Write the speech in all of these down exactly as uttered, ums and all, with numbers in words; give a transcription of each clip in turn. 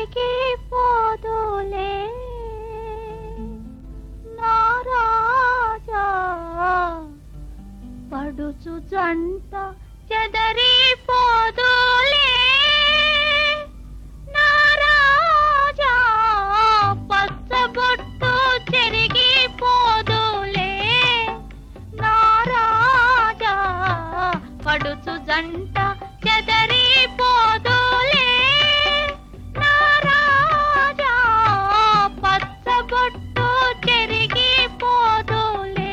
చెరిగిపోదులే నా రాజా పడుచు జంట చెదరిపోదులే నా రాజా పచ్చబొట్టు చెరిగిపోదులే నా రాజా పడుచు జంట చెదరిపోదులే నా రాజా పచ్చబొట్టు చెరిగిపోదులే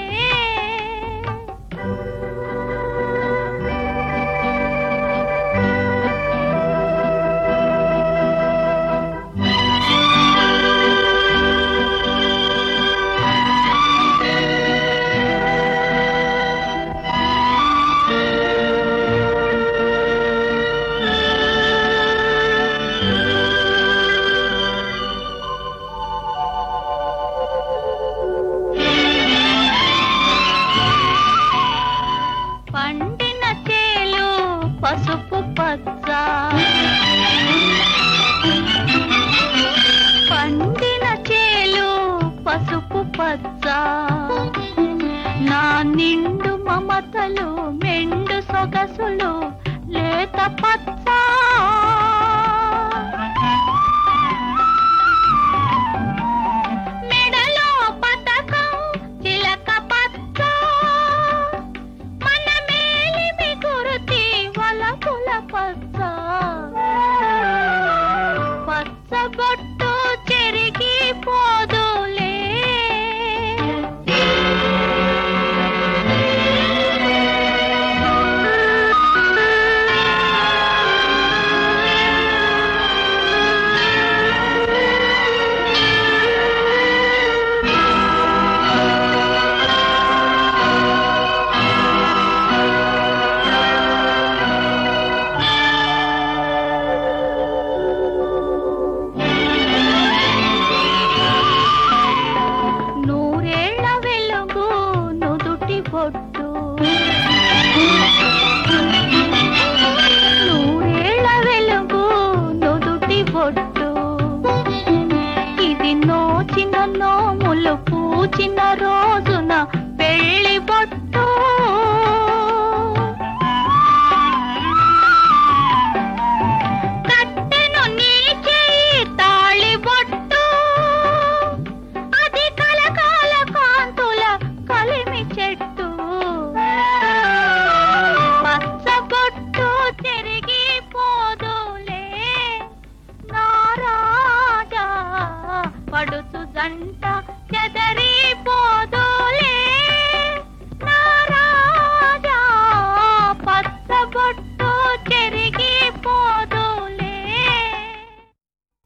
పండిన చేలు పసుపు పచ్చ పండిన చేలు పసుపు పచ్చ నా నిండు మమతలు మెండు సొగసులు లేత పచ్చ మెడలో పతకం చిలక పచ్చ మన మేలిమి గురుతి వలపుల పచ్చ పచ్చబొట్టు చెరిగిపోదులే నూరేళ్ల వెలుగు నుదుటి బొట్టు నూరేళ్ల వెలుగు నుదుటి బొట్టు ఇది నోచిన నోములు పూచిన రోజున పెళ్లి బొట్టు కట్టెను నీ చేయి తాళి బొట్టు అది కలకాల కాంతుల కలిమి చెట్టు పచ్చబొట్టు చెరిగిపోదులే నా రాజా పడుచు జంట చెదరిపో